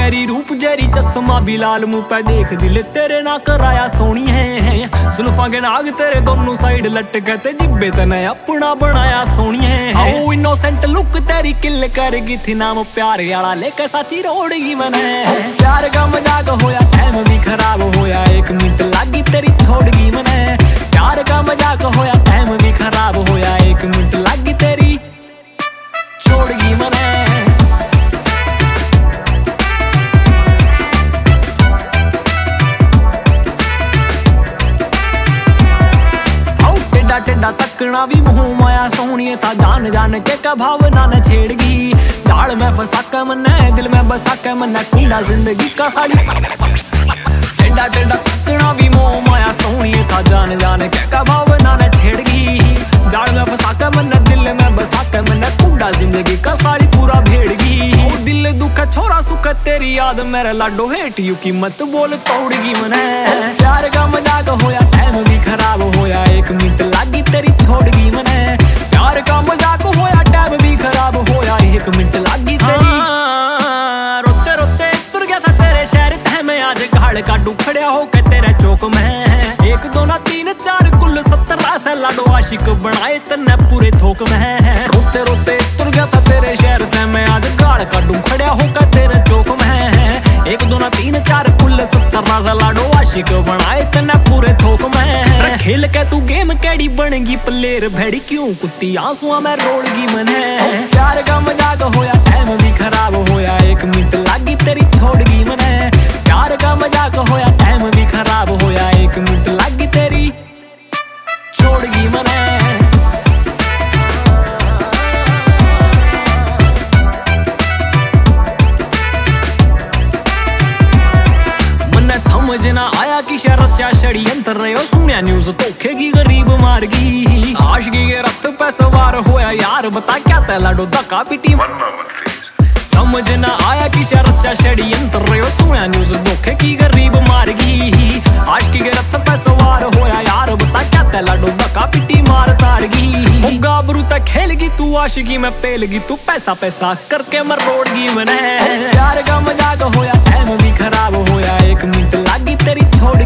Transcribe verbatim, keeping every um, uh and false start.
मेरी रूप जरी चश्मा भी लाल मुंह पे देख दिल तेरे ना कराया सोनी है। जुल्फा के नाग तेरे दोनों साइड लटके ते जिब्बे तने अपना बनाया सोनी है। आओ इनोसेंट लुक तेरी किल करगी थी नाम प्यार वाला लेके साची रोड़गी मने। प्यार का मजाक होया टाइम भी खराब होया एक मिनट लागी तेरी छोड़गी मने। प्यार का मजाक होया टाइम भी खराब होया एक मिनट लागी तेरी छोड़गी मने। टेढ़ा टेढ़ा तकना भी मुँह माया सोनिए था जान जान के का भावना न छेड़गी। जाल में फंसा के मने दिल में बसा के मने कुंडा जिंदगी का साड़ी। टेढ़ा टेढ़ा तकना भी मुँह माया सोनिए था जान जान के का भावना न छेड़गी। जाल में फंसा के मने दिल में बसा के मने कुंडा जिंदगी का साड़ी पूरा भेड़गी। दिल दुख छोरा सुख तेरी याद मेरे लाडो हेट यू की मत बोल तोड़गी मने। प्यार का मजाक होया टाइम भी खराब होया एक मिनट लागी तेरी छोड़गी मने। प्यार का मजाक होया टाइम भी खराब होया एक मिनट लागी तेरी। हाँ, रोते रोते तुर गया था तेरे शहर तह में आज घाड़ का डुखड़िया होके तेरे चौक में। एक दो ना तीन चार कुल सत्तर से लाडो आशिक बनाए तन्ने पूरे थोक में। रोते रोते तुर गया था तेरे शहर तह में आज घाड़ का डुखड़िया होकर तेरे चौक में। एक दो ना तीन चार कुल सत्तर से लाडो आशिक बनाए तन्ने पूरे थोक में। खेल के तू गेम कैडी बनेगी प्लेयर भेड़ी क्यों कुत्ती आंसुआ में रोड़गी मने। प्यार का मजाक होया टाइम भी खराब होया एक मिनट लागी तेरी छोड़गी मने। प्यार का मजाक होया टाइम भी खराब होया एक मिनट लागी तेरी छोड़गी मने। समझ ना आया कि शरचा षड्यंत्र रहे सुनिया न्यूज धोखे की गरीब मारगी। आशिकी के रथ पे सवार होया यार बता क्या तैलाडो धक्का पिटी। समझ ना आया कि शरचा षड्यंत्र रहे सुनिया न्यूज धोखे की गरीब मारगी। आशिकी के रथ पे सवार होया यार बता क्या तैलाडो धक्का पिटी मार तारगी। गाबरू तक खेलगी तू आशिकी में पेलगी तू पैसा पैसा करके मर रोड़गी मने। प्यार का मजाक होया टाइम भी खराब होया एक मिनट लागी तेरी छोड़